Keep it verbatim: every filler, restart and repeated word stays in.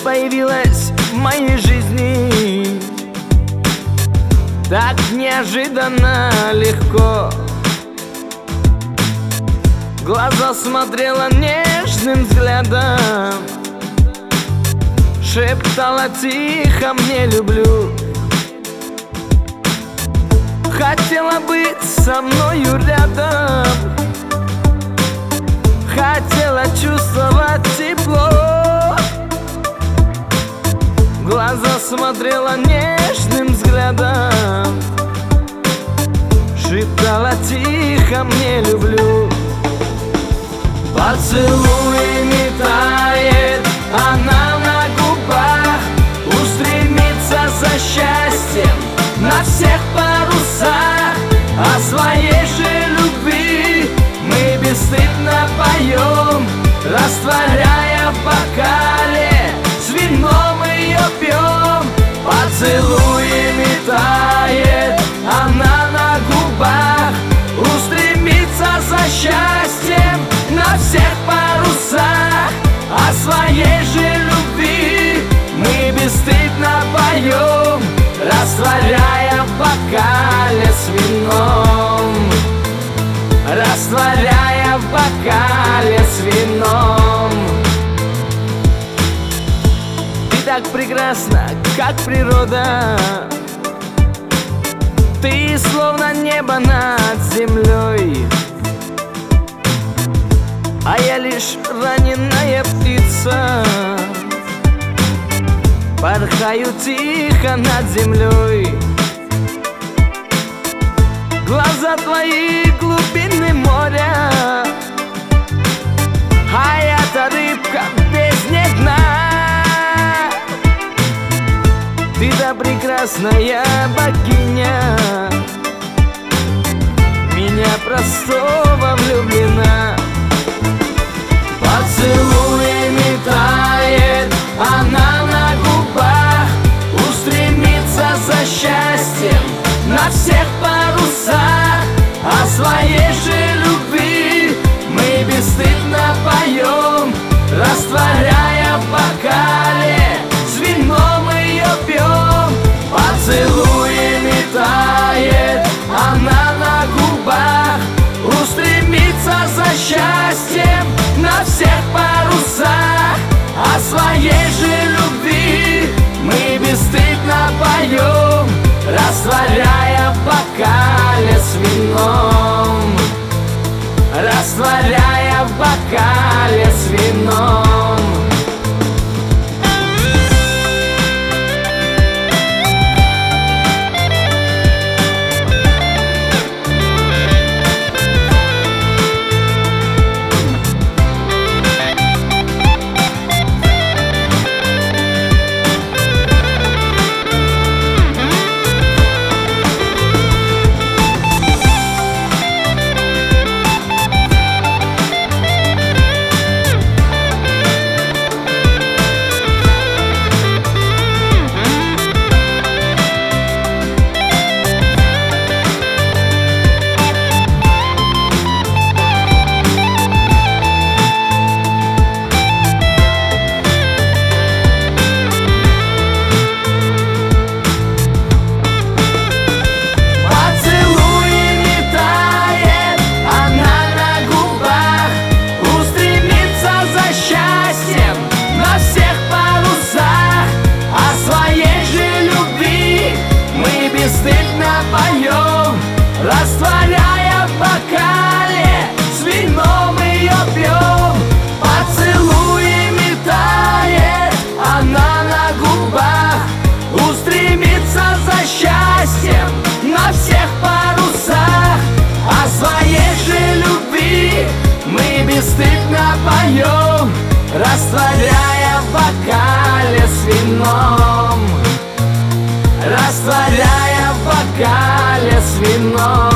появилась в моей жизни так неожиданно легко. В глаза смотрела нежным взглядом, шептала тихо «мне люблю». Хотела быть со мною рядом, хотела чувствовать тепло. В глаза смотрела нежным взглядом, шептала тихо «мне люблю». Поцелуями тает она на губах, устремится за счастьем на всех парусах. О своей же любви мы бесстыдно поем, растворяя в бокале, с вином ее пьем. Поцелуями тает она на губах, устремится за счастьем на всех парусах. О своей же любви мы бесстыдно поем, растворяя в бокале с вином, растворяя в бокале с вином. Ты так прекрасна, как природа, ты словно небо над землей, а я лишь раненая птица, порхаю тихо над землей. Глаза твои глубины моря, а я-то рыбка в бездне дна. Ты-то прекрасная богиня, меня простого влюблена. Поцелуями тает она на губах, устремится за счастьем на всех парусах. О своей же любви мы бесстыдно поем, растворяя в бокале, с вином ее пьем. Поцелуями тает она на губах, устремится за счастьем на всех парусах. О своей же любви мы бесстыдно поем, растворяя в бокале с вином, растворяя в бокале с вином. Поем, растворяя в бокале, с вином ее пьем. Поцелуями тает она на губах, устремится за счастьем на всех парусах. О своей же любви мы бесстыдно поем, растворяя в бокале с вином, растворяя в бокале с вином.